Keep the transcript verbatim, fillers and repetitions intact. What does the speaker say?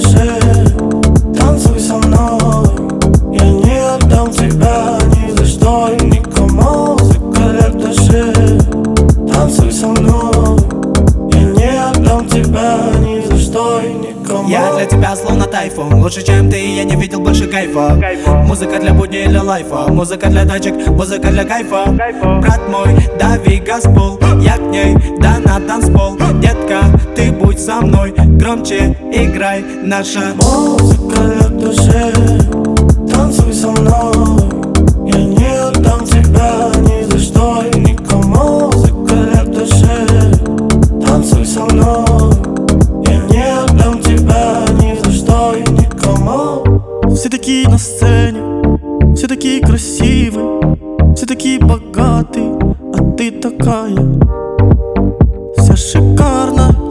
души. Танцуй со мной, я не отдам тебя ни за что и никому. Музыка лет души. Танцуй со мной, я не отдам тебя ни за что и никому. Я для тебя словно тайфун, лучше чем ты, я не видел больше кайфа. Музыка для будни или лайфа, музыка для тачек, музыка для кайфа. Брат мой, дави газпол, я к ней, да на танцпол. Детка, ты будь со мной, громче играй наша музыка для души. Танцуй со мной, я не отдам тебя ни за что и никому. Музыка для души. Танцуй со мной, я не отдам тебя ни за что и никому. Все такие на сцене, все такие красивые, все такие богатые, а ты такая вся шикарная.